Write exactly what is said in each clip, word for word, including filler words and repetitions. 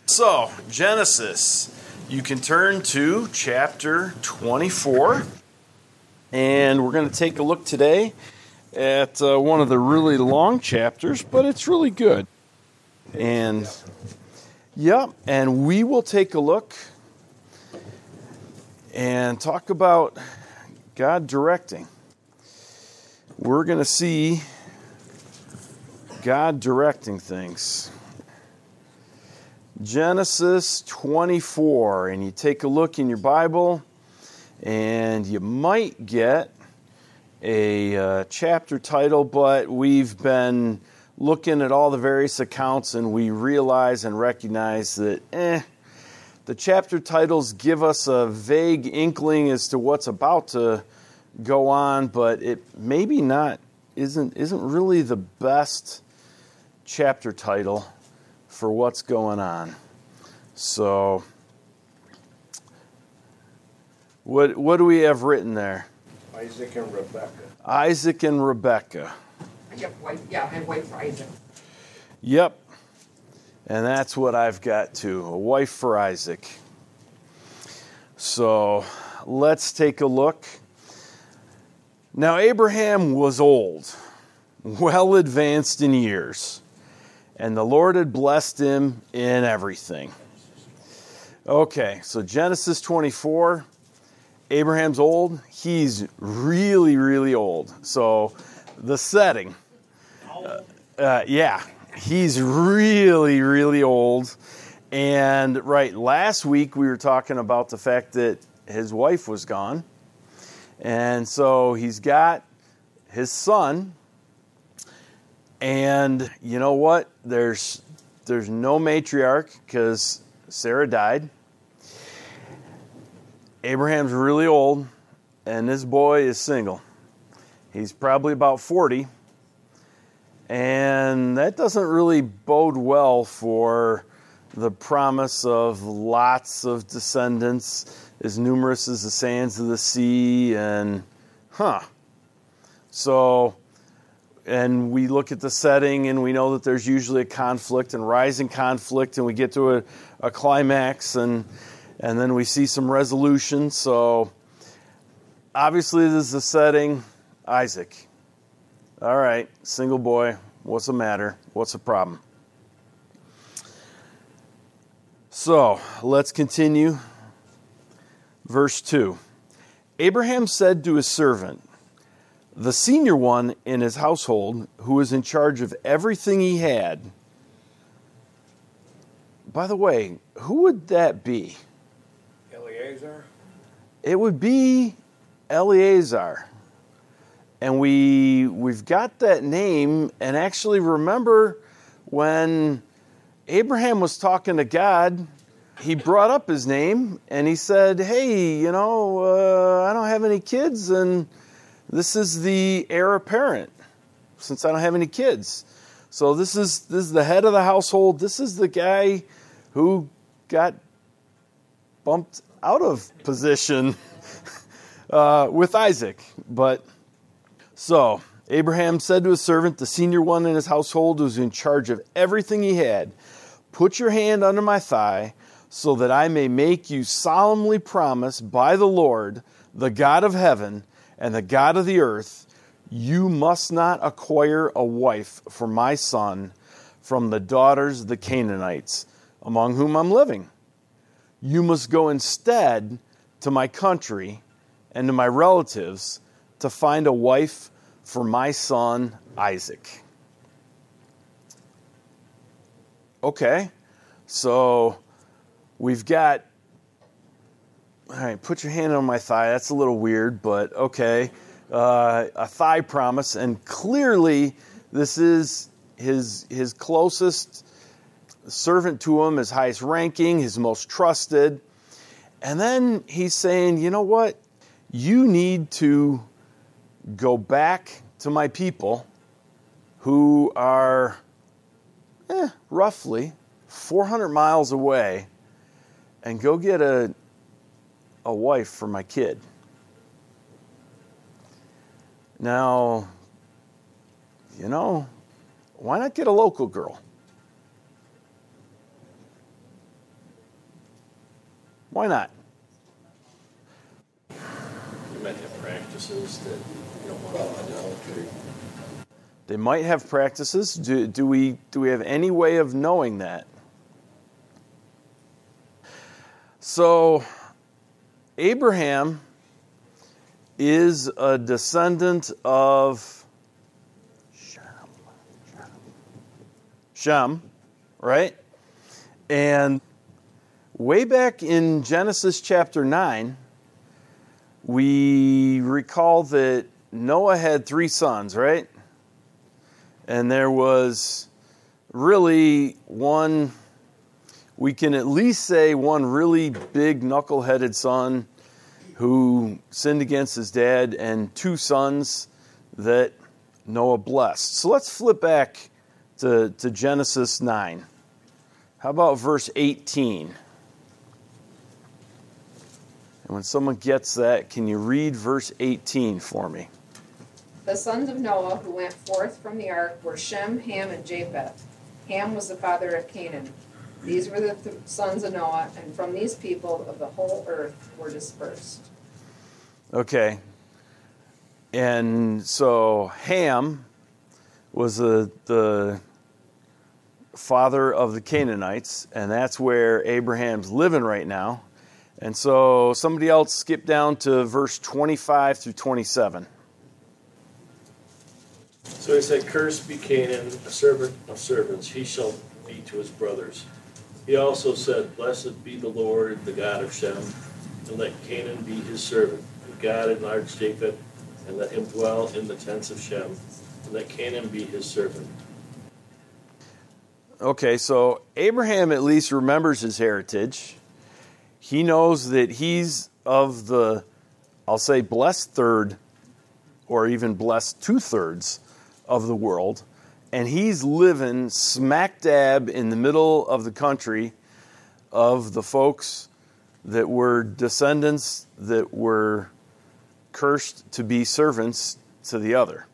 So, Genesis, you can turn to chapter twenty-four, and we're going to take a look today at uh, one of the really long chapters, but it's really good. And, yep, and we will take a look and talk about God directing. We're going to see God directing things. Genesis twenty-four, and you take a look in your Bible, and you might get a uh, chapter title, but we've been looking at all the various accounts, and we realize and recognize that, eh, the chapter titles give us a vague inkling as to what's about to go on, but it maybe not isn't isn't really the best chapter title for what's going on. So, what what do we have written there? Isaac and Rebecca. Isaac and Rebecca. I have white, yeah, I have white for Isaac. Yep. And that's what I've got too, a wife for Isaac. So, let's take a look. Now, Abraham was old, well advanced in years, and the Lord had blessed him in everything. Okay, so Genesis twenty-four, Abraham's old. He's really, really old. So the setting, uh, uh, yeah, he's really, really old. And right, last week we were talking about the fact that his wife was gone. And so he's got his son. And you know what? There's there's no matriarch because Sarah died. Abraham's really old, and this boy is single. He's probably about forty, and that doesn't really bode well for the promise of lots of descendants, as numerous as the sands of the sea, and huh. So, and we look at the setting, and we know that there's usually a conflict and rising conflict, and we get to a, a climax, and and then we see some resolution. So, obviously, this is the setting. Isaac. All right, single boy. What's the matter? What's the problem? So, let's continue. Verse two. Abraham said to his servant, the senior one in his household, who was in charge of everything he had. By the way, who would that be? Eleazar? It would be Eleazar. And we, we've got that name, and actually remember when Abraham was talking to God, he brought up his name, and he said, hey, you know, uh, I don't have any kids, and this is the heir apparent, since I don't have any kids. So this is this is the head of the household. This is the guy who got bumped out of position uh, with Isaac. But so Abraham said to his servant, the senior one in his household, who was in charge of everything he had, put your hand under my thigh, so that I may make you solemnly promise by the Lord, the God of heaven, and the God of the earth, you must not acquire a wife for my son from the daughters of the Canaanites, among whom I'm living. You must go instead to my country and to my relatives to find a wife for my son Isaac. Okay, so we've got, all right, put your hand on my thigh. That's a little weird, but okay. Uh, a thigh promise, and clearly this is his his closest servant to him, his highest ranking, his most trusted. And then he's saying, you know what? You need to go back to my people who are eh, roughly four hundred miles away and go get a a wife for my kid. Now, you know, why not get a local girl? Why not? You might have practices that you don't want idolatry. They might have practices. Do, do we do we have any way of knowing that? So, Abraham is a descendant of Shem, Shem, right? And way back in Genesis chapter nine, we recall that Noah had three sons, right? And there was really one, we can at least say one really big knuckleheaded son who sinned against his dad, and two sons that Noah blessed. So let's flip back to, to Genesis nine. How about verse eighteen? And when someone gets that, can you read verse eighteen for me? The sons of Noah who went forth from the ark were Shem, Ham, and Japheth. Ham was the father of Canaan. These were the th- sons of Noah, and from these people of the whole earth were dispersed. Okay. And so Ham was the, the father of the Canaanites, and that's where Abraham's living right now. And so somebody else skip down to verse twenty-five through twenty-seven. So he said, "Cursed be Canaan, a servant of servants, he shall be to his brothers." He also said, "Blessed be the Lord, the God of Shem, and let Canaan be his servant. And God enlarge Japheth, and let him dwell in the tents of Shem, and let Canaan be his servant." Okay, so Abraham at least remembers his heritage. He knows that he's of the, I'll say, blessed third, or even blessed two-thirds of the world. And he's living smack dab in the middle of the country of the folks that were descendants that were cursed to be servants to the other.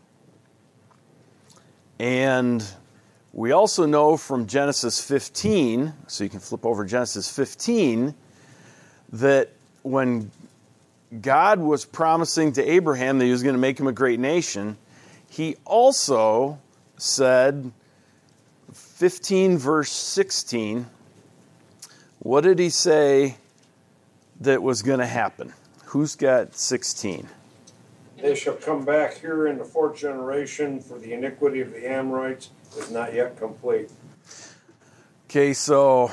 And we also know from Genesis fifteen, so you can flip over Genesis fifteen, that when God was promising to Abraham that he was going to make him a great nation, he also said, fifteen verse sixteen, what did he say that was going to happen? Who's got sixteen? They shall come back here in the fourth generation, for the iniquity of the Amorites is not yet complete. Okay, so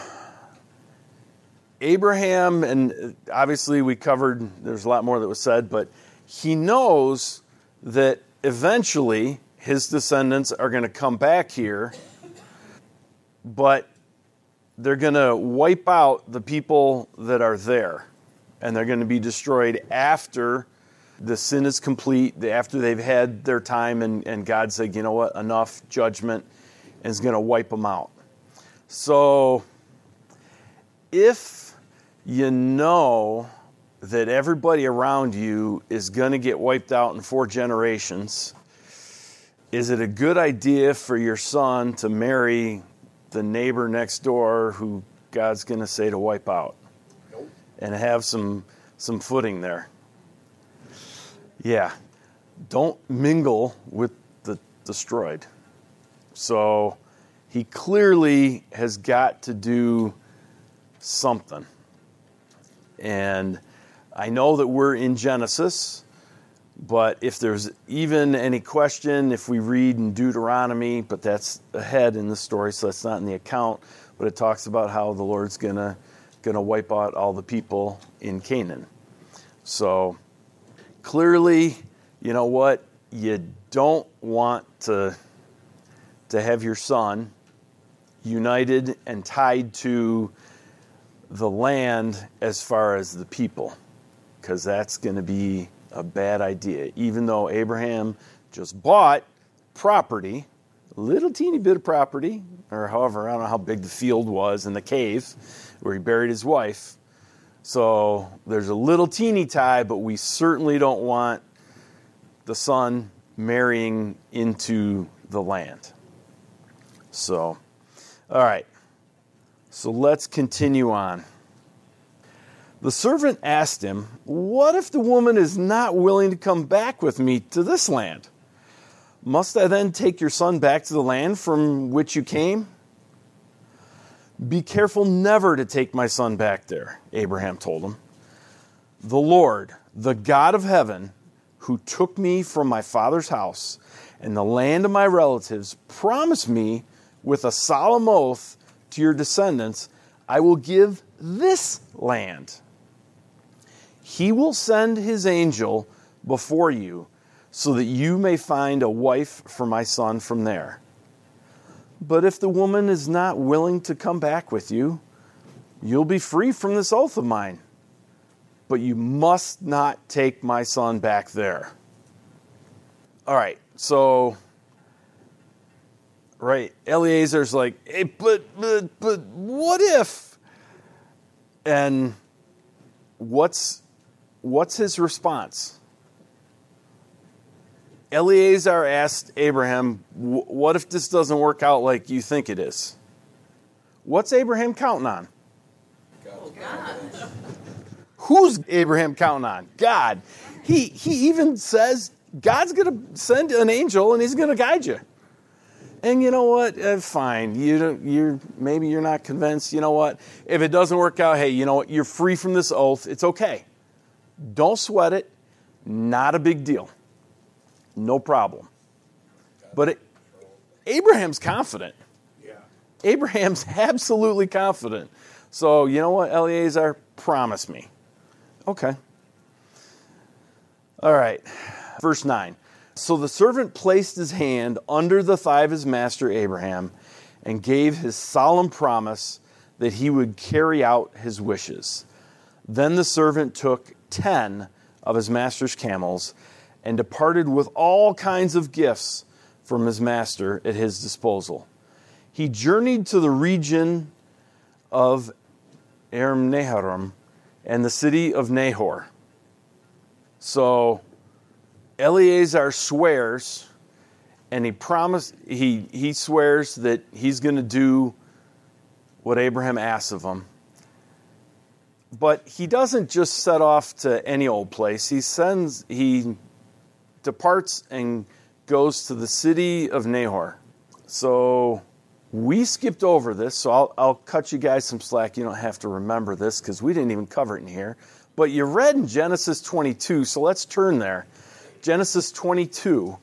Abraham, and obviously we covered, there's a lot more that was said, but he knows that eventually his descendants are going to come back here, but they're going to wipe out the people that are there, and they're going to be destroyed after the sin is complete, after they've had their time, and, and God said, you know what, enough, judgment, and is going to wipe them out. So if you know that everybody around you is going to get wiped out in four generations, is it a good idea for your son to marry the neighbor next door who God's going to say to wipe out? Nope. And have some some footing there? Yeah. Don't mingle with the destroyed. So he clearly has got to do something. And I know that we're in Genesis, but if there's even any question, if we read in Deuteronomy, but that's ahead in the story, so that's not in the account, but it talks about how the Lord's gonna gonna wipe out all the people in Canaan. So clearly, you know what? You don't want to to have your son united and tied to the land as far as the people, because that's going to be a bad idea. Even though Abraham just bought property, a little teeny bit of property, or however, I don't know how big the field was in the cave where he buried his wife. So there's a little teeny tie, but we certainly don't want the son marrying into the land. So, all right. So let's continue on. The servant asked him, "What if the woman is not willing to come back with me to this land? Must I then take your son back to the land from which you came?" "Be careful never to take my son back there," Abraham told him. "The Lord, the God of heaven, who took me from my father's house and the land of my relatives, promised me with a solemn oath to your descendants, I will give this land. He will send his angel before you so that you may find a wife for my son from there. But if the woman is not willing to come back with you, you'll be free from this oath of mine. But you must not take my son back there." All right, so, right, Eliezer's like, "Hey, but, but, but what if?" And what's, what's his response? Eliezer asked Abraham, "What if this doesn't work out like you think it is?" What's Abraham counting on? God. Who's Abraham counting on? God. He he even says God's going to send an angel and he's going to guide you. And you know what? Uh, fine. You don't, you're maybe you're not convinced. You know what? If it doesn't work out, hey, you know what? You're free from this oath. It's okay. Don't sweat it. Not a big deal. No problem. But it, Abraham's confident. Yeah. Abraham's absolutely confident. So, you know what, Eliezer? Promise me. Okay. All right. Verse nine. So the servant placed his hand under the thigh of his master Abraham and gave his solemn promise that he would carry out his wishes. Then the servant took ten of his master's camels and departed with all kinds of gifts from his master at his disposal. He journeyed to the region of Aram Naharaim and the city of Nahor. So Eliezer swears, and he promised, he, he swears that he's going to do what Abraham asks of him. But he doesn't just set off to any old place. He sends, he departs and goes to the city of Nahor. So we skipped over this, so I'll, I'll cut you guys some slack. You don't have to remember this because we didn't even cover it in here. But you read in Genesis twenty-two, so let's turn there. Genesis twenty-two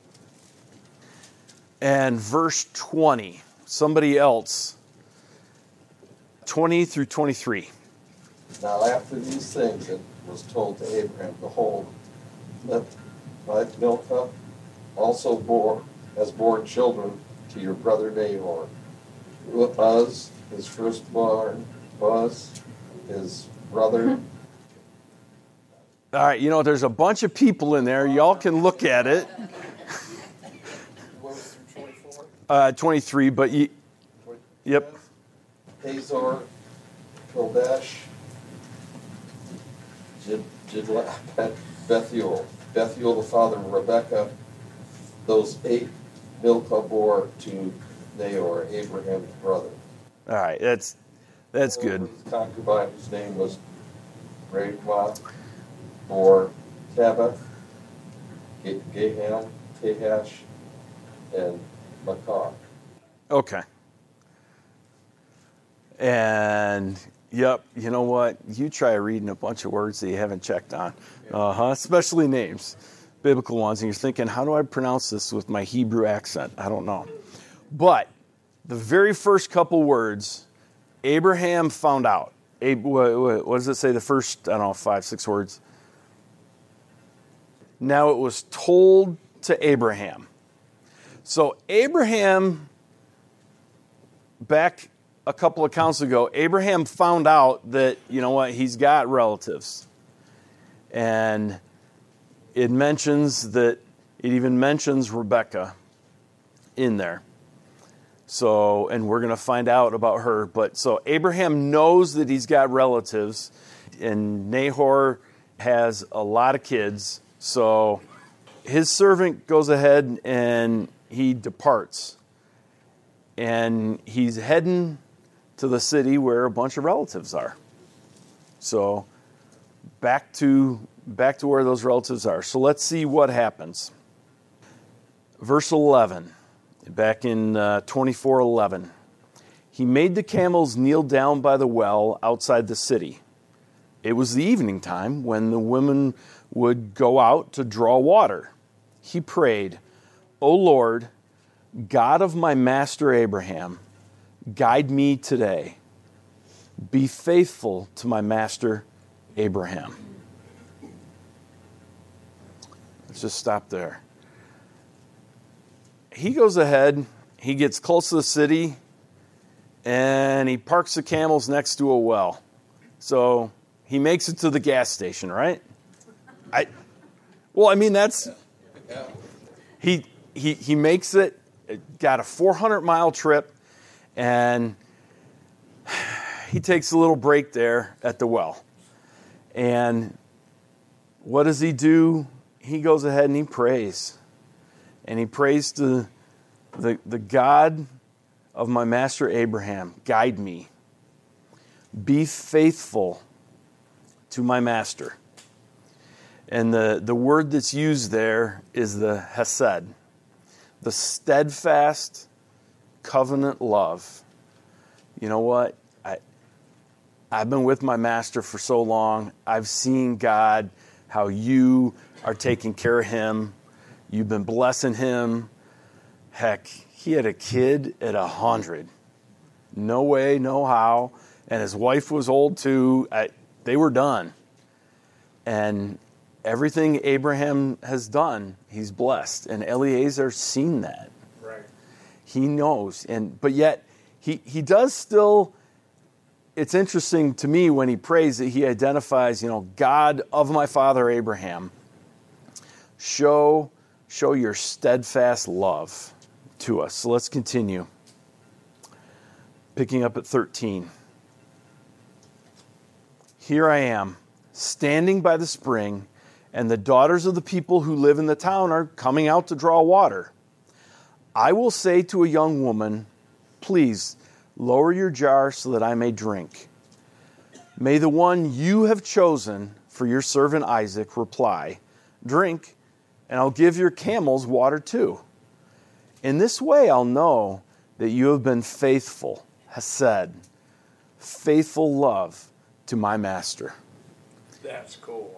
and verse twenty. Somebody else. twenty through twenty-three. Now after these things it was told to Abraham, behold, that Milcah also bore, has borne children to your brother Nahor. Uz, his firstborn, Buz, his brother. All right, you know, there's a bunch of people in there. Y'all can look at it. Uh, twenty-three, but you, yep. Hazor, Pildash, Jidlaph, Bethuel, Bethuel the father of Rebekah. Those eight Milcah bore to Nahor, Abraham's brother. All right, that's that's good. His concubine, whose name was Rahab, bore Tabith, Gaham, Tahash, and Makah. Okay. And, yep, you know what? You try reading a bunch of words that you haven't checked on. Uh-huh, especially names, biblical ones, and you're thinking, how do I pronounce this with my Hebrew accent? I don't know. But the very first couple words, Abraham found out. What does it say, the first, I don't know, five, six words? Now it was told to Abraham. So Abraham, back a couple of accounts ago, Abraham found out that, you know what, he's got relatives. And it mentions that, it even mentions Rebekah in there. So, and we're going to find out about her. But so Abraham knows that he's got relatives, and Nahor has a lot of kids. So his servant goes ahead and he departs. And he's heading to the city where a bunch of relatives are. So back to back to where those relatives are. So let's see what happens. Verse eleven, back in uh, twenty-four eleven. He made the camels kneel down by the well outside the city. It was the evening time when the women would go out to draw water. He prayed, "O Lord, God of my master Abraham, guide me today. Be faithful to my master Abraham." Let's just stop there. He goes ahead, he gets close to the city, and he parks the camels next to a well. So he makes it to the gas station, right? I, well, I mean, that's, he, he, he makes it, got a four hundred mile trip, and he takes a little break there at the well. And what does he do? He goes ahead and he prays. And he prays to the, the God of my master Abraham, guide me. Be faithful to my master. And the, the word that's used there is the hesed, the steadfast covenant love. You know what? I, I've been with my master for so long. I've seen God, how you are taking care of him. You've been blessing him. Heck, he had a kid at a hundred. No way, no how. And his wife was old too. I, they were done. And everything Abraham has done, he's blessed. And Eliezer's seen that. Right. He knows. And but yet, he, he does still, it's interesting to me when he prays that he identifies, you know, God of my father Abraham. Show, show your steadfast love to us. So let's continue. Picking up at thirteen. Here I am, standing by the spring, and the daughters of the people who live in the town are coming out to draw water. I will say to a young woman, please lower your jar so that I may drink. May the one you have chosen for your servant Isaac reply, drink, and I'll give your camels water too. In this way I'll know that you have been faithful, hesed, faithful love to my master. That's cool.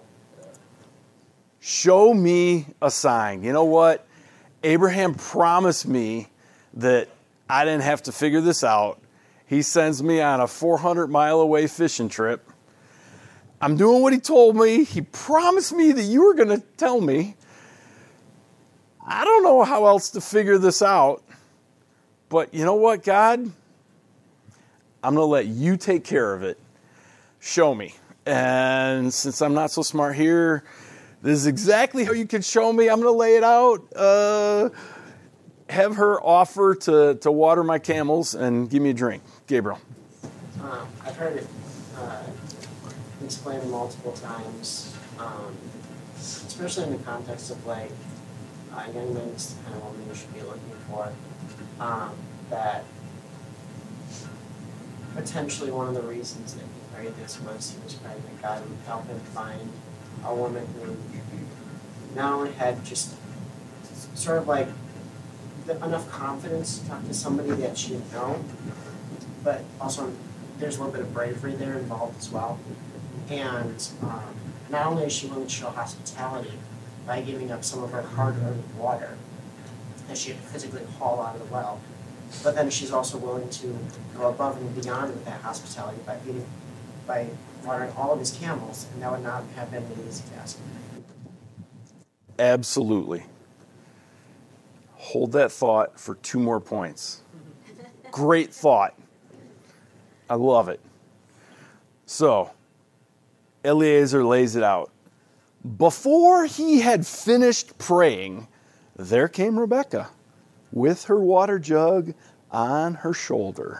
Show me a sign. You know what? Abraham promised me that I didn't have to figure this out. He sends me on a four hundred mile away fishing trip. I'm doing what he told me. He promised me that you were going to tell me. I don't know how else to figure this out. But you know what, God? I'm going to let you take care of it. Show me. And since I'm not so smart here, this is exactly how you can show me. I'm going to lay it out. Uh, have her offer to, to water my camels and give me a drink. Gabriel. Um, I've heard it uh, explained multiple times, um, especially in the context of like a young man is the kind of woman you should be looking for. Um, that potentially one of the reasons that he prayed this was he was praying that God would help him find a woman who not only had just sort of like the, enough confidence to talk to somebody that she didn't know, but also there's a little bit of bravery there involved as well. And um, not only is she willing to show hospitality by giving up some of her hard-earned water that she had to physically haul out of the well, but then she's also willing to go above and beyond with that hospitality by feeding, by watering all of his camels, and that would not have been an easy task. Absolutely. Hold that thought for two more points. Great thought. I love it. So, Eliezer lays it out. Before he had finished praying, there came Rebekah with her water jug on her shoulder.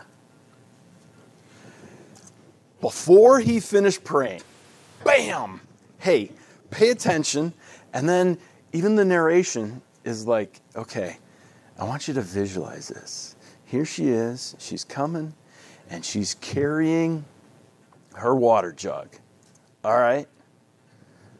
Before he finished praying, bam! Hey, pay attention. And then even the narration is like, okay, I want you to visualize this. Here she is. She's coming, and she's carrying her water jug. All right?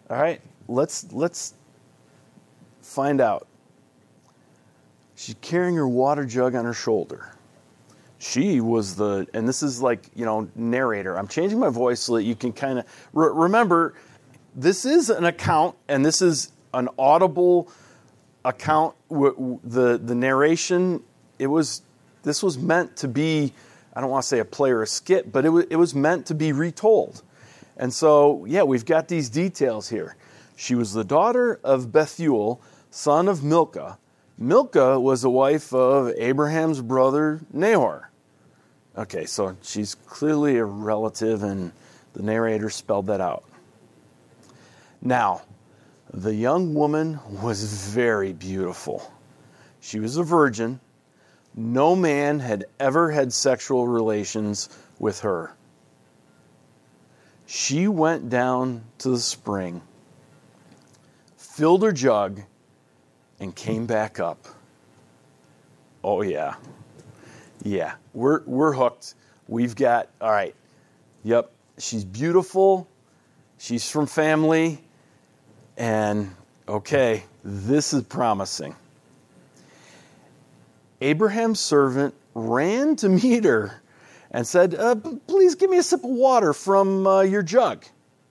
All right, let's let's find out. She's carrying her water jug on her shoulder. She was the, and this is like, you know, narrator. I'm changing my voice so that you can kind of re- remember. This is an account, and this is an audible account. The the narration, it was this was meant to be, I don't want to say a play or a skit, but it was it was meant to be retold. And so, yeah, we've got these details here. She was the daughter of Bethuel, son of Milcah. Milcah was the wife of Abraham's brother Nahor. Okay, so she's clearly a relative, and the narrator spelled that out. Now, the young woman was very beautiful. She was a virgin. No man had ever had sexual relations with her. She went down to the spring, filled her jug, and came back up. Oh, yeah. Yeah, we're we're hooked. We've got, all right, yep, she's beautiful. She's from family. And, okay, this is promising. Abraham's servant ran to meet her and said, uh, please give me a sip of water from uh, your jug.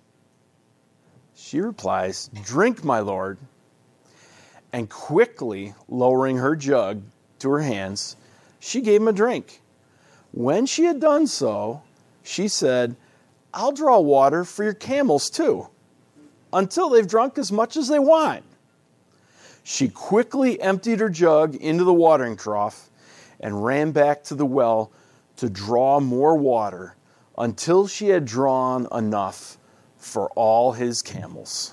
She replies, drink, my lord. And quickly lowering her jug to her hands, she gave him a drink. When she had done so, she said, I'll draw water for your camels too, until they've drunk as much as they want. She quickly emptied her jug into the watering trough and ran back to the well to draw more water until she had drawn enough for all his camels.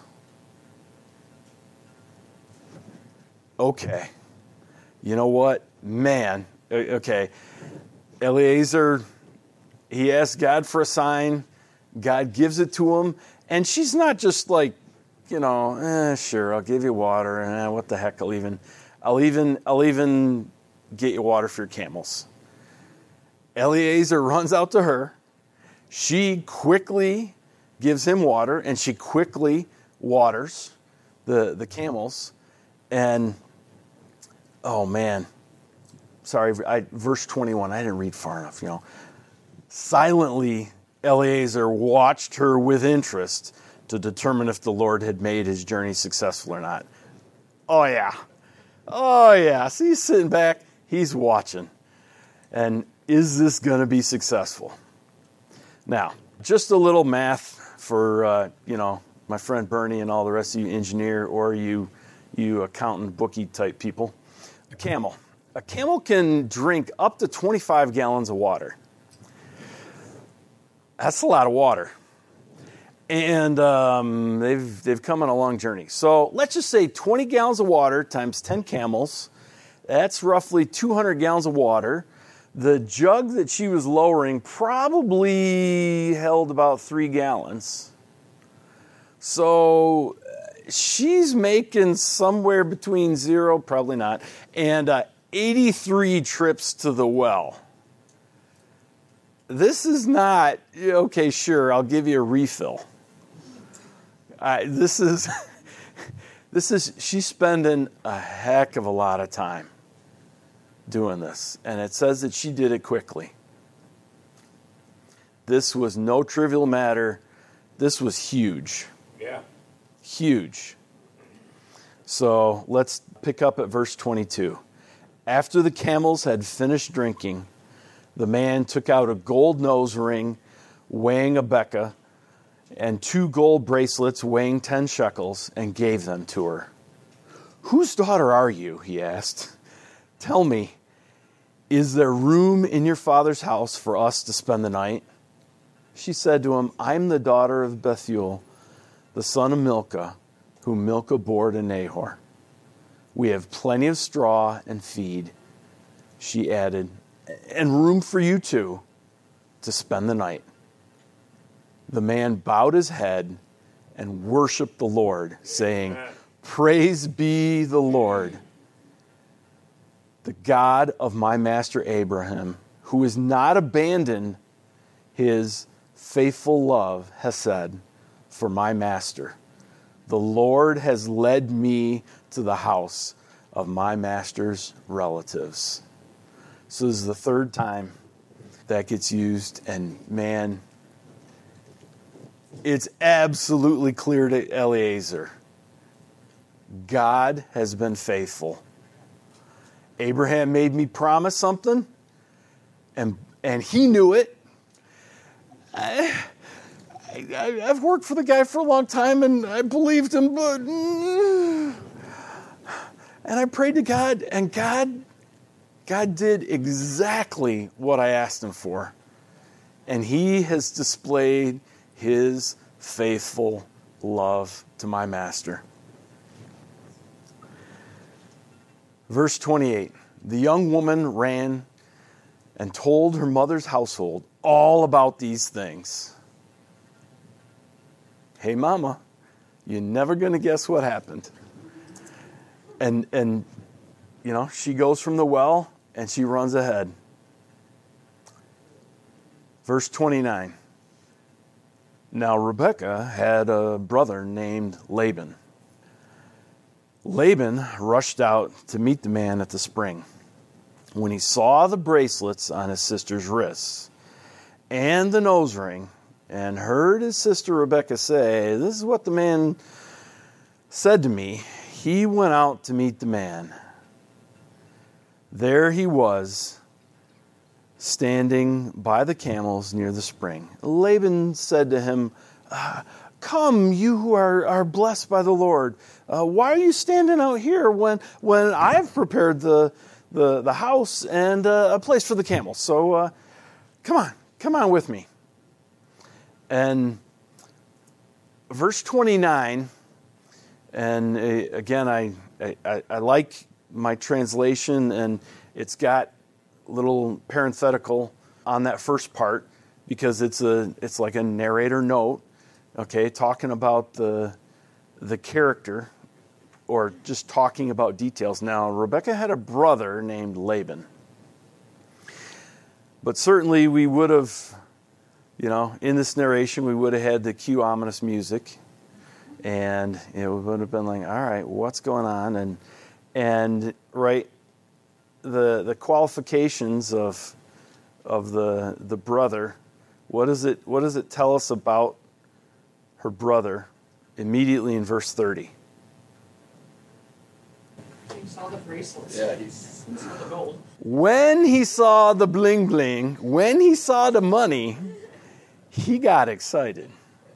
Okay, you know what? Man, okay. Eliezer, he asked God for a sign. God gives it to him. And she's not just like, you know, eh, sure, I'll give you water. Eh, what the heck, I'll even, I'll even, I'll even get you water for your camels. Eliezer runs out to her. She quickly gives him water, and she quickly waters the, the camels. And, oh man, sorry, I, verse twenty-one, I didn't read far enough, you know. Silently, Eliezer watched her with interest to determine if the Lord had made his journey successful or not. Oh yeah, oh yeah, so he's sitting back, he's watching. And is this going to be successful? Now, just a little math for, uh, you know, my friend Bernie and all the rest of you engineer or you you accountant, bookie type people. A camel. A camel can drink up to twenty-five gallons of water. That's a lot of water. And um, they've they've come on a long journey. So let's just say twenty gallons of water times ten camels. That's roughly two hundred gallons of water. The jug that she was lowering probably held about three gallons. So she's making somewhere between zero, probably not, and uh, eighty-three trips to the well. This is not, okay, sure, I'll give you a refill. Uh, this is, this is, she's spending a heck of a lot of time doing this. And it says that she did it quickly. This was no trivial matter. This was huge. Yeah. Huge. So let's pick up at verse twenty-two. After the camels had finished drinking, the man took out a gold nose ring weighing a beka and two gold bracelets weighing ten shekels and gave them to her. Whose daughter are you? He asked. Tell me, is there room in your father's house for us to spend the night? She said to him, I'm the daughter of Bethuel, the son of Milcah, whom Milcah bore to Nahor. We have plenty of straw and feed, she added, and room for you two to spend the night. The man bowed his head and worshiped the Lord, saying, Praise be the Lord, the God of my master Abraham, who has not abandoned his faithful love, hesed, for my master. The Lord has led me to the house of my master's relatives. So this is the third time that gets used, and man, it's absolutely clear to Eliezer. God has been faithful. Abraham made me promise something, and and he knew it. I, I, I've worked for the guy for a long time, and I believed him, but and I prayed to God, and God, God did exactly what I asked him for, and He has displayed His faithful love to my master. Verse twenty-eight, the young woman ran and told her mother's household all about these things. Hey, Mama, you're never going to guess what happened. And, and you know, she goes from the well and she runs ahead. Verse twenty-nine, now Rebekah had a brother named Laban. Laban rushed out to meet the man at the spring. When he saw the bracelets on his sister's wrists and the nose ring, and heard his sister Rebekah say, this is what the man said to me, he went out to meet the man. There he was, standing by the camels near the spring. Laban said to him, uh, come, you who are, are blessed by the Lord. Uh, why are you standing out here when when I've prepared the the, the house and uh, a place for the camels? So uh, come on, come on with me. And verse twenty-nine, and uh, again, I, I, I like my translation, and it's got a little parenthetical on that first part because it's a it's like a narrator note, okay, talking about the the character, or just talking about details. Now, Rebekah had a brother named Laban. But certainly we would have, you know, in this narration, we would have had the cue ominous music. And you know, we would have been like, all right, what's going on? And, and right, the the qualifications of of the the brother, what does it what does it tell us about her brother immediately in verse thirty? He saw the bracelets. Yeah, he's He saw the gold. When he saw the bling bling, when he saw the money, he got excited.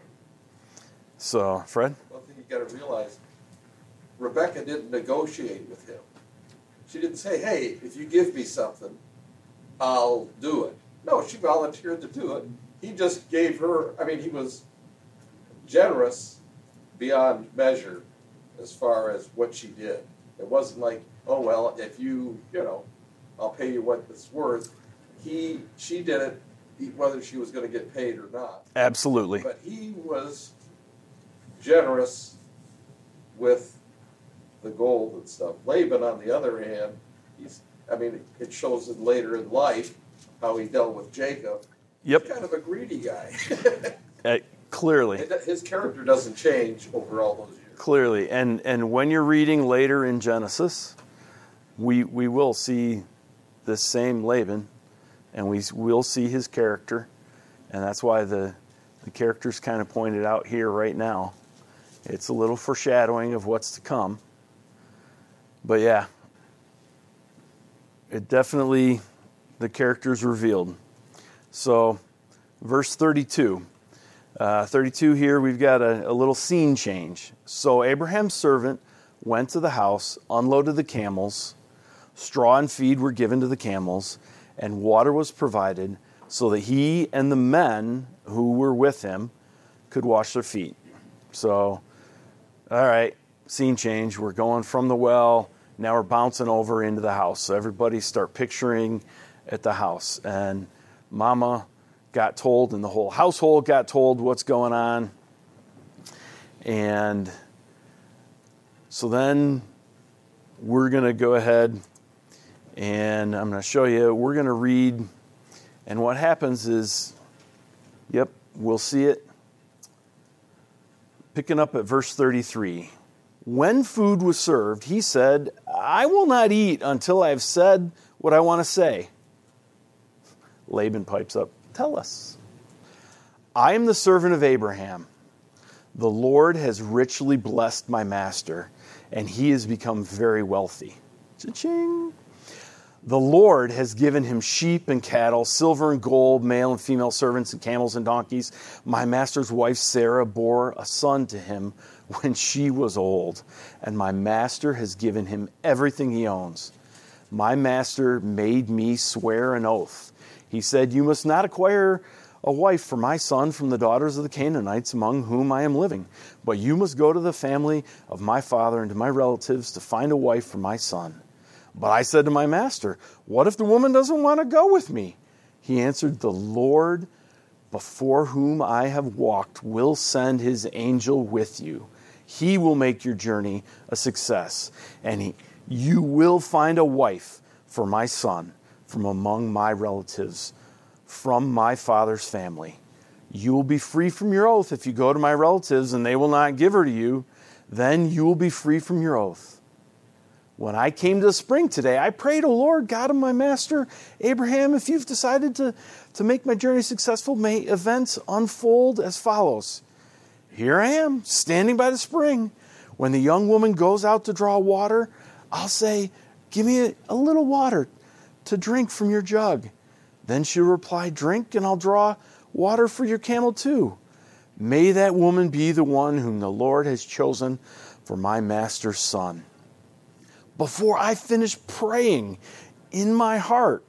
So, Fred? one thing you got to realize, Rebekah didn't negotiate with him. She didn't say, hey, if you give me something, I'll do it. No, she volunteered to do it. He just gave her, I mean, he was generous beyond measure as far as what she did. It wasn't like, oh, well, if you, you know, I'll pay you what it's worth. He, she did it whether she was going to get paid or not. Absolutely. But he was generous with the gold and stuff. Laban, on the other hand, he's, I mean, it shows it later in life how he dealt with Jacob. Yep. He's kind of a greedy guy. Uh, clearly. His character doesn't change over all those years. Clearly. And and when you're reading later in Genesis, we we will see this same Laban, and we will see his character. And that's why the, the character's kind of pointed out here right now. It's a little foreshadowing of what's to come. But yeah, it definitely, the character's revealed. So, verse thirty-two. Uh, thirty-two here, we've got a, a little scene change. So Abraham's servant went to the house, unloaded the camels, straw and feed were given to the camels, and water was provided so that he and the men who were with him could wash their feet. So, all right, scene change. We're going from the well, now we're bouncing over into the house. So everybody start picturing at the house. And Mama got told, and the whole household got told what's going on. And so then we're going to go ahead and I'm going to show you, we're going to read, and what happens is, yep, we'll see it picking up at verse thirty-three. When food was served, he said, I will not eat until I have said what I want to say. Laban pipes up, tell us. I am the servant of Abraham. The Lord has richly blessed my master, and he has become very wealthy. Cha-ching. The Lord has given him sheep and cattle, silver and gold, male and female servants, and camels and donkeys. My master's wife Sarah bore a son to him when she was old, and my master has given him everything he owns. My master made me swear an oath. He said, you must not acquire a wife for my son from the daughters of the Canaanites among whom I am living, but you must go to the family of my father and to my relatives to find a wife for my son. But I said to my master, what if the woman doesn't want to go with me? He answered, the Lord before whom I have walked will send his angel with you. He will make your journey a success, and he, you will find a wife for my son from among my relatives, from my father's family. You will be free from your oath if you go to my relatives and they will not give her to you. Then you will be free from your oath. When I came to the spring today, I prayed, O Lord, God of my master, Abraham, if you've decided to, to make my journey successful, may events unfold as follows. Here I am, standing by the spring. When the young woman goes out to draw water, I'll say, give me a, a little water to drink from your jug. Then she'll reply, drink, and I'll draw water for your camel too. May that woman be the one whom the Lord has chosen for my master's son. Before I finished praying in my heart,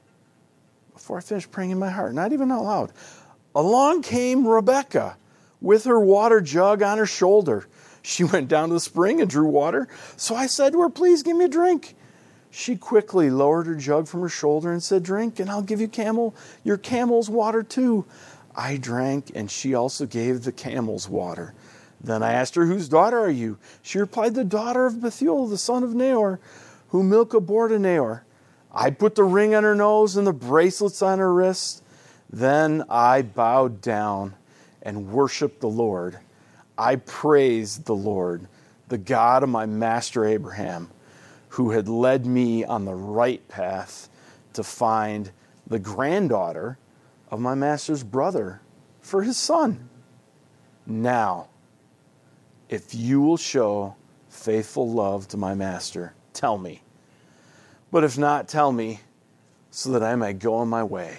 before I finished praying in my heart, not even out loud, along came Rebekah with her water jug on her shoulder. She went down to the spring and drew water. So I said to her, please give me a drink. She quickly lowered her jug from her shoulder and said, drink, and I'll give you camel, your camel's water too. I drank, and she also gave the camels water. Then I asked her, whose daughter are you? She replied, the daughter of Bethuel, the son of Nahor, whom Milcah bore to Nahor. I put the ring on her nose and the bracelets on her wrists. Then I bowed down and worshiped the Lord. I praised the Lord, the God of my master Abraham, who had led me on the right path to find the granddaughter of my master's brother for his son. Now, if you will show faithful love to my master, tell me. But if not, tell me, so that I may go on my way.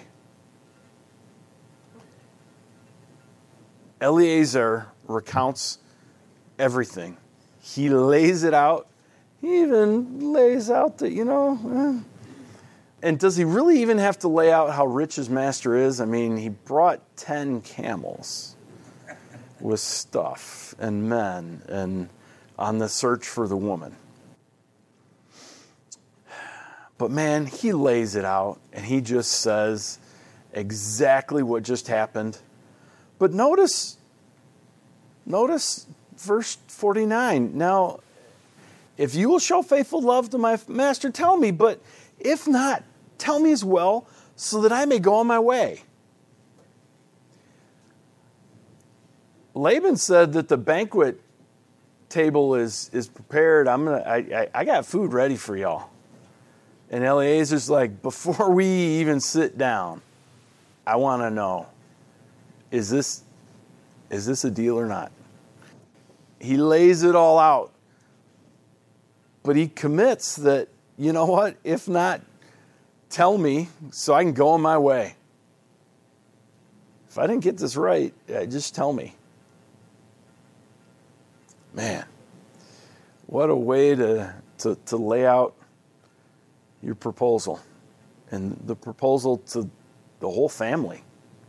Eliezer recounts everything. He lays it out. He even lays out that, you know, eh. And does he really even have to lay out how rich his master is? I mean, he brought ten camels with stuff and men and on the search for the woman. But man, he lays it out and he just says exactly what just happened. But notice, notice verse forty-nine. Now, if you will show faithful love to my master, tell me. But if not, tell me as well, so that I may go on my way. Laban said that the banquet table is, is prepared. I'm gonna. I, I, I got food ready for y'all. And Eliezer's like, before we even sit down, I want to know, is this, is this a deal or not? He lays it all out. But he commits that, you know what, if not, tell me so I can go on my way. If I didn't get this right, just tell me. Man, what a way to, to, to lay out your proposal and the proposal to the whole family.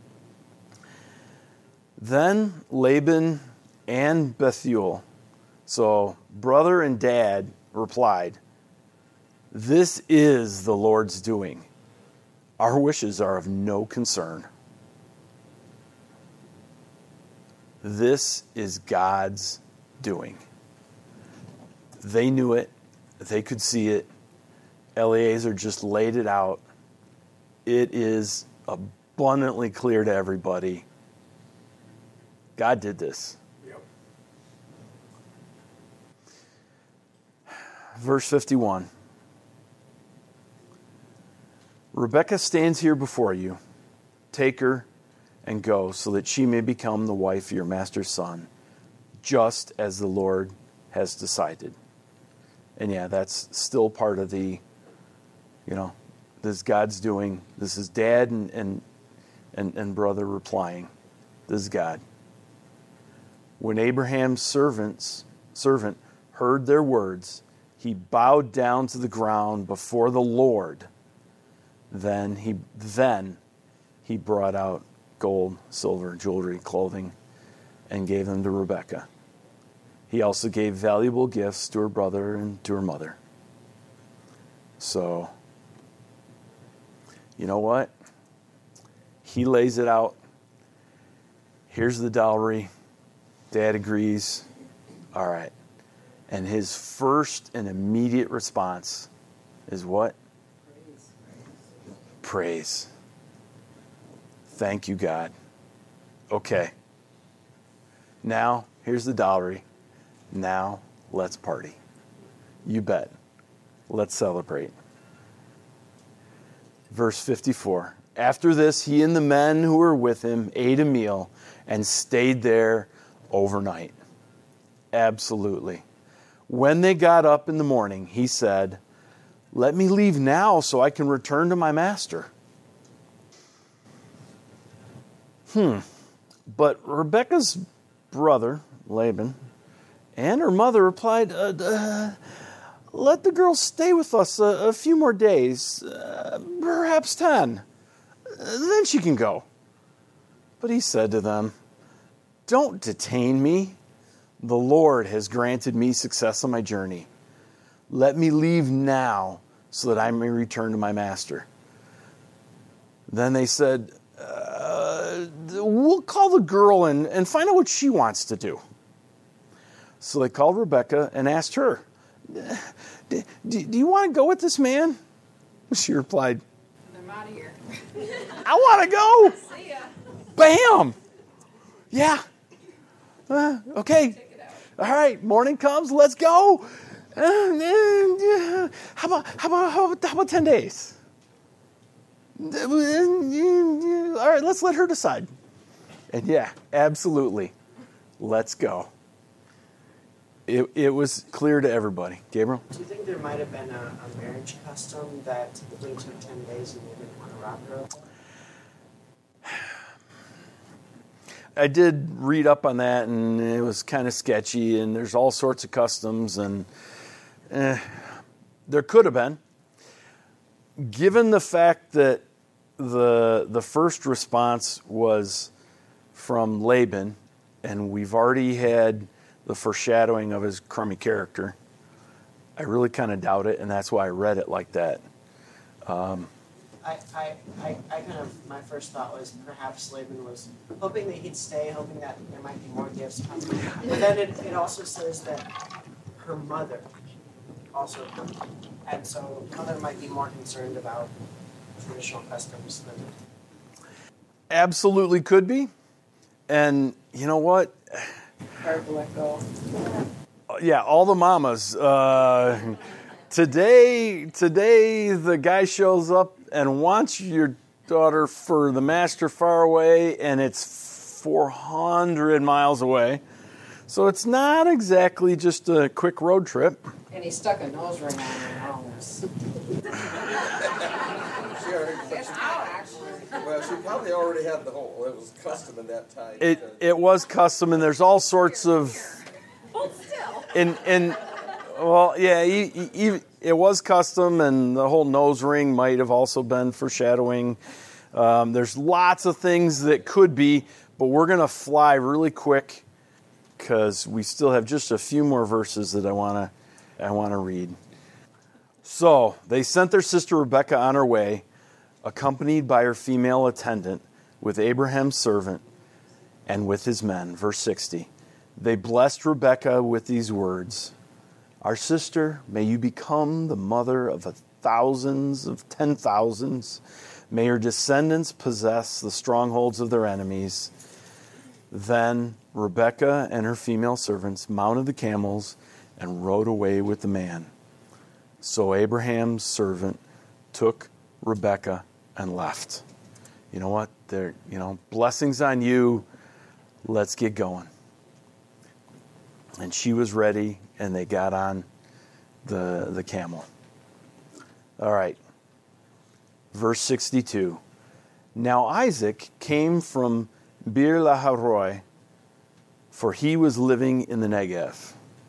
Then Laban and Bethuel, so brother and dad, replied, this is the Lord's doing. Our wishes are of no concern. This is God's doing. They knew it. They could see it. Eliezer just laid it out. It is abundantly clear to everybody. God did this. Yep. verse fifty-one. Rebekah stands here before you. Take her and go, so that she may become the wife of your master's son, just as the Lord has decided. And yeah, that's still part of the, you know, this is God's doing. This is dad and, and, and, and brother replying. This is God. When Abraham's servants, servant heard their words, he bowed down to the ground before the Lord. Then he then he brought out gold, silver, jewelry, clothing, and gave them to Rebekah. He also gave valuable gifts to her brother and to her mother. So, you know what? He lays it out. Here's the dowry. Dad agrees. All right. And his first and immediate response is what? Praise. Praise. Thank you, God. Okay. Now, here's the dowry. Now, let's party. You bet. Let's celebrate. Verse fifty-four. After this, he and the men who were with him ate a meal and stayed there overnight. Absolutely. When they got up in the morning, he said, "Let me leave now so I can return to my master." Hmm. But Rebekah's brother, Laban, and her mother replied, uh, uh, "Let the girl stay with us a, a few more days, uh, perhaps ten. Uh, then she can go." But he said to them, "Don't detain me. The Lord has granted me success on my journey. Let me leave now so that I may return to my master." Then they said, uh, "We'll call the girl and, and find out what she wants to do." So they called Rebekah and asked her, do, do, do you want to go with this man?" She replied, I'm out of here. "I want to go." See ya. Bam! Yeah. Uh, okay. Check it out. All right. Morning comes. Let's go. Uh, uh, how about how about how about, how about ten days? All right. Let's let her decide. And yeah, absolutely. Let's go. It it was clear to everybody. Gabriel? Do you think there might have been a, a marriage custom that typically took ten days and you didn't want to rock her? I did read up on that, and it was kind of sketchy, and there's all sorts of customs, and eh, there could have been. Given the fact that the the first response was from Laban, and we've already had the foreshadowing of his crummy character, I really kind of doubt it, and that's why I read it like that. Um, I, I, I, I kind of, my first thought was perhaps Laban was hoping that he'd stay, hoping that there might be more gifts coming. But then it, it also says that her mother also comes. And so mother might be more concerned about traditional customs than... Absolutely could be. And you know what? Hard to let go. Yeah, all the mamas. Uh, today, today the guy shows up and wants your daughter for the master far away, and it's four hundred miles away. So it's not exactly just a quick road trip. And he stuck a nose ring on her nose. It's out, actually. Well, she probably already had the whole, it was custom in that time. It it was custom, and there's all sorts of... Well, still. In, in, well, yeah, he, he, he, it was custom, and the whole nose ring might have also been foreshadowing. Um, there's lots of things that could be, but we're going to fly really quick because we still have just a few more verses that I want to I want to read. So they sent their sister Rebekah on her way, accompanied by her female attendant, with Abraham's servant and with his men. Verse sixty. They blessed Rebekah with these words, "Our sister, may you become the mother of a thousands of ten thousands. May her descendants possess the strongholds of their enemies." Then Rebekah and her female servants mounted the camels and rode away with the man. So Abraham's servant took Rebekah and left. You know what? There, you know, blessings on you. Let's get going. And she was ready, and they got on the, the camel. All right. Verse sixty-two. Now Isaac came from Beer Laharoi, for he was living in the Negev.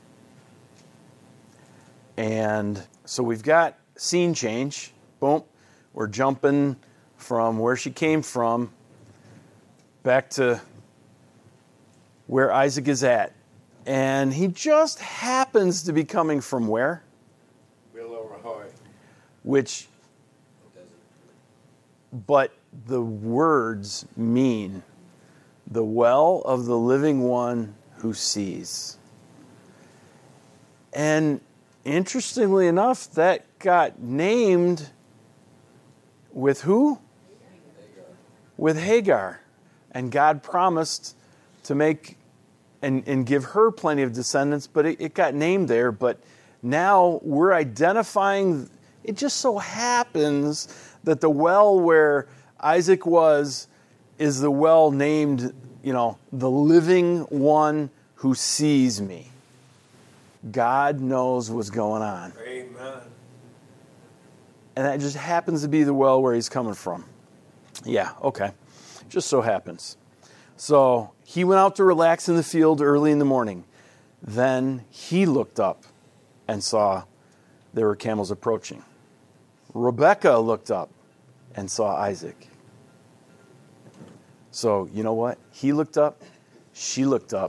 And so we've got scene change. Boom. We're jumping from where she came from back to where Isaac is at. And he just happens to be coming from where? Willow Rahoy. Which, but the words mean the well of the living one who sees. And interestingly enough, that got named with who? Hagar. With Hagar. And God promised to make and, and give her plenty of descendants, but it, it got named there. But now we're identifying, it just so happens that the well where Isaac was is the well named, you know, the living one who sees me. God knows what's going on. Amen. And that just happens to be the well where he's coming from. Yeah, okay. Just so happens. So he went out to relax in the field early in the morning. Then he looked up and saw there were camels approaching. Rebekah looked up and saw Isaac. So, you know what? He looked up, she looked up.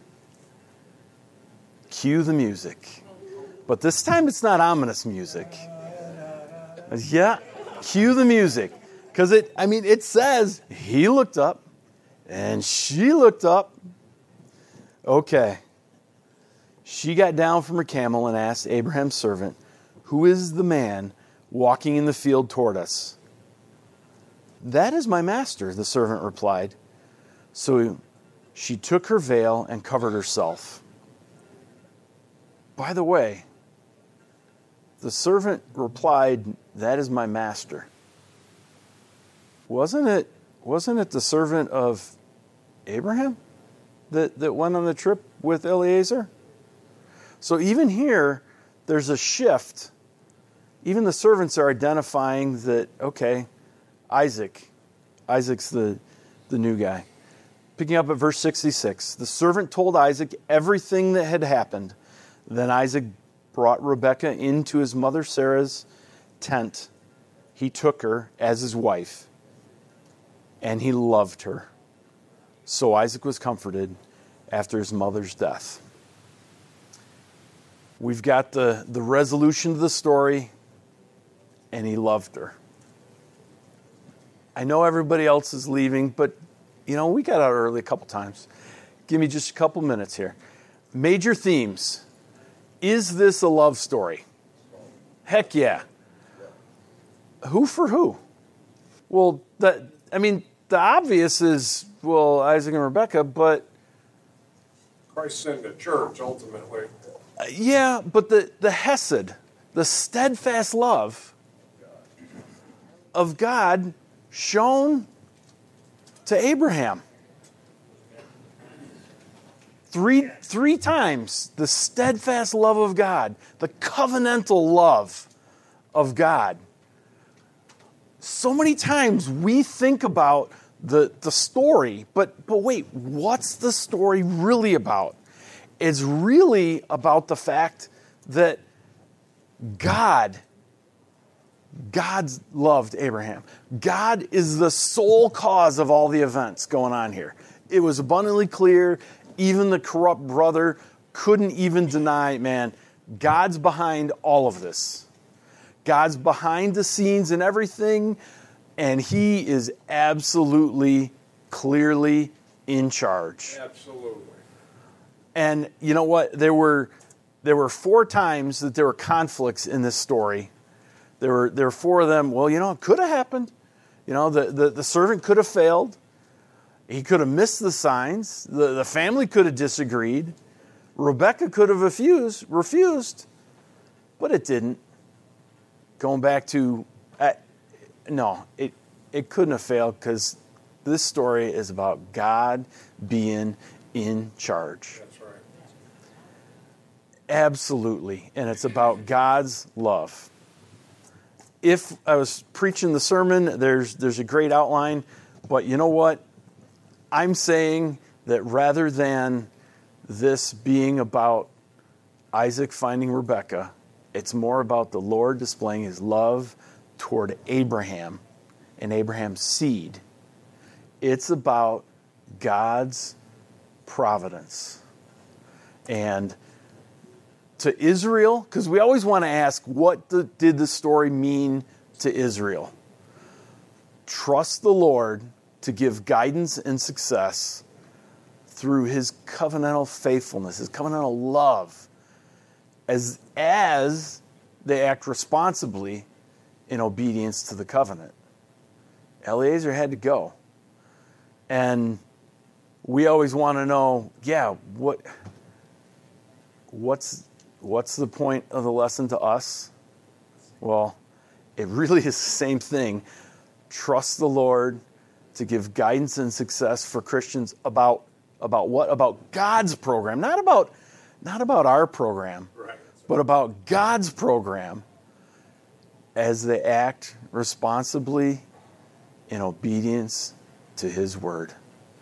Cue the music. But this time it's not ominous music. Yeah, cue the music. Because it, I mean, it says he looked up and she looked up. Okay. She got down from her camel and asked Abraham's servant, "Who is the man walking in the field toward us?" "That is my master," the servant replied. So she took her veil and covered herself. By the way, the servant replied, "That is my master." Wasn't it, wasn't it the servant of Abraham that, that went on the trip with Eliezer? So even here, there's a shift. Even the servants are identifying that, okay, Isaac, Isaac's the, the new guy. Picking up at verse sixty-six, the servant told Isaac everything that had happened. Then Isaac brought Rebekah into his mother Sarah's tent. He took her as his wife, and he loved her. So Isaac was comforted after his mother's death. We've got the, the resolution of the story, and he loved her. I know everybody else is leaving, but, you know, we got out early a couple times. Give me just a couple minutes here. Major themes. Is this a love story? Heck yeah. Who for who? Well, that I mean, the obvious is, well, Isaac and Rebekah, but... Christ sent the church, ultimately. Uh, yeah, but the, the hesed, the steadfast love of God shown to Abraham. Three, three times the steadfast love of God, the covenantal love of God. So many times we think about the, the story, but, but wait, what's the story really about? It's really about the fact that God, God's loved Abraham. God is the sole cause of all the events going on here. It was abundantly clear. Even the corrupt brother couldn't even deny, man, God's behind all of this. God's behind the scenes and everything, and he is absolutely, clearly in charge. Absolutely. And you know what? There were there were four times that there were conflicts in this story. There were there were four of them. Well, you know, it could have happened. You know, the, the, the servant could have failed. He could have missed the signs. The, the family could have disagreed. Rebekah could have refused, refused, but it didn't. going back to, uh, no, it, it couldn't have failed because this story is about God being in charge. That's right. Absolutely. And it's about God's love. If I was preaching the sermon, there's there's a great outline, but you know what? I'm saying that rather than this being about Isaac finding Rebekah, it's more about the Lord displaying his love toward Abraham and Abraham's seed. It's about God's providence. And to Israel, because we always want to ask, what the, did the story mean to Israel? Trust the Lord to give guidance and success through his covenantal faithfulness, his covenantal love, as, as they act responsibly in obedience to the covenant. Eliezer had to go. And we always want to know, yeah, what, what's, what's the point of the lesson to us? Well, it really is the same thing. Trust the Lord to give guidance and success for Christians about, about what? About God's program, not about, not about our program, Right. but about God's program as they act responsibly in obedience to his word.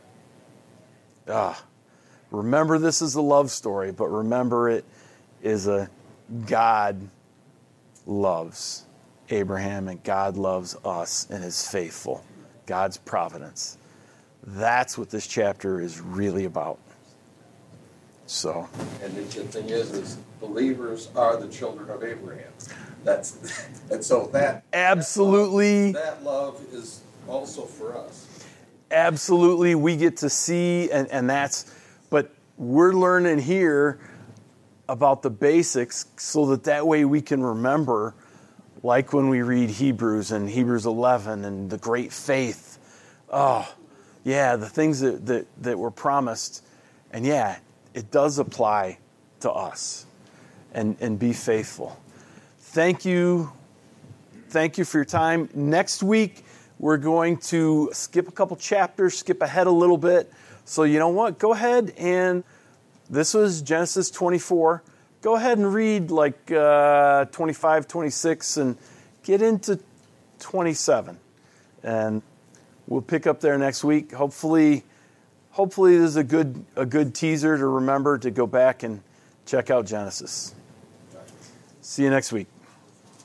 Ah, remember this is a love story, but remember it is a God loves Abraham and God loves us and is faithful. God's providence. That's what this chapter is really about. So, And the the thing is, is believers are the children of Abraham. That's and so that absolutely, that love is also for us. absolutely, we get to see, and, and that's, but we're learning here about the basics so that that way we can remember, like when we read Hebrews and Hebrews eleven and the great faith. Oh, yeah, the things that, that, that were promised. And yeah, it does apply to us. And, and be faithful. Thank you. Thank you for your time. Next week, we're going to skip a couple chapters, skip ahead a little bit. So you know what? Go ahead and, this was Genesis twenty-four. Go ahead and read like uh, twenty-five, twenty-six, and get into twenty-seven. And we'll pick up there next week. Hopefully, hopefully this is a good a good teaser to remember to go back and check out Genesis. See you next week.